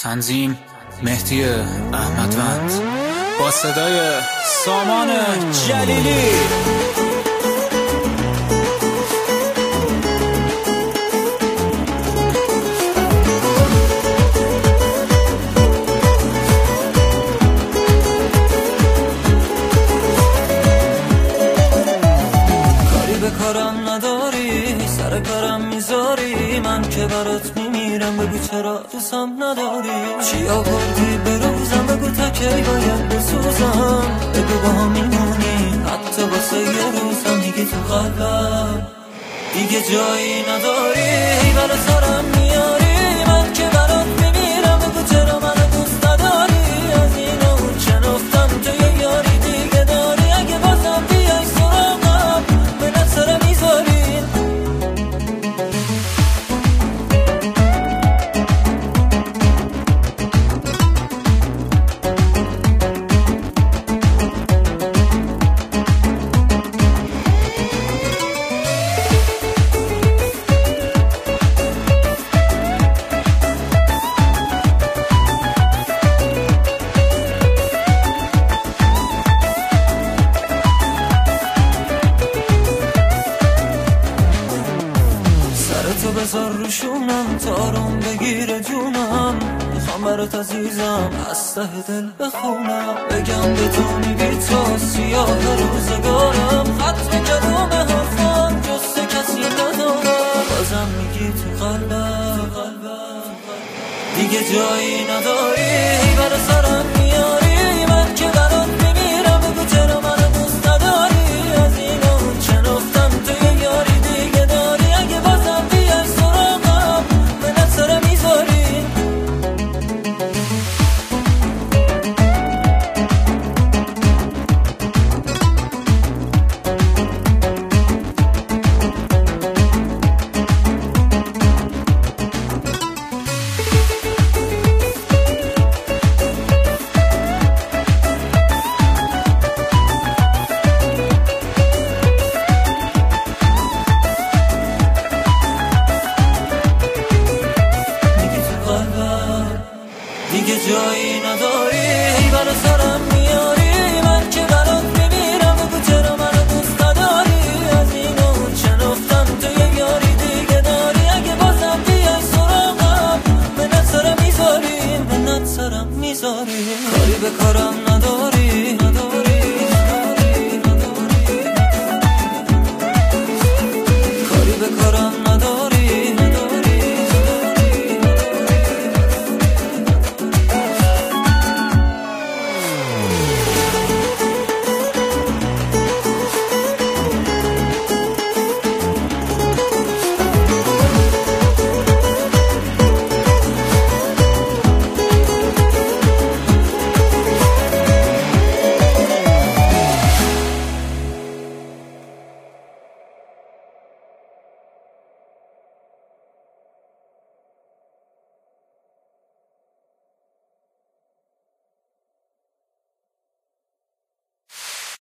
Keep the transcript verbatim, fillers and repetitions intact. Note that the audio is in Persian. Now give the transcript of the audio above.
تنظیم مهدی احمدوند با صدای سامان جلیلی. کاری به کارم نداری، سر کارم میذاری، من که برات میمیرم، بگو چرا دوستم نداری. چی آوردی به روزم، بگو تا کی باید بسوزم، بگو با هم میمونی حتی واسه یه روزم. دیگه تو قلبم دیگه جایی نداری، برا سرم میاری، من که برات میمیرم، بگو چرا منو دوست نداری. از این اون شنفتم تو یه یاری دیگه داری، اگه بازم بیای سراغم به نظر میذاری. تو بذار روشونم، تارم بگیره جونم، میخوام برات عزیزم از ته دل بخونم، بگم بتونی بی تو سیاه روزگارم، ختم کلام حرفم جز کسی ندارم. بازم میگی تو قلبم دیگه جایی نداری، برا سرم میاری، من که برات میمیرم، بگو چرا منو دوست نداری. از این اون شنفتم تو یه یاری دیگه داری، اگه بازم بیای سراغم به نظر میذاری. دیگه جایی نداری، برا سرم میاری، من که برات میمیرم، بگو چرا منو دوست نداری. از این اون شنفتم تو یه یاری دیگه داری، اگه بازم بیای سراغم به نظرم میذاری، به نظرم میذاری. کاری به کارم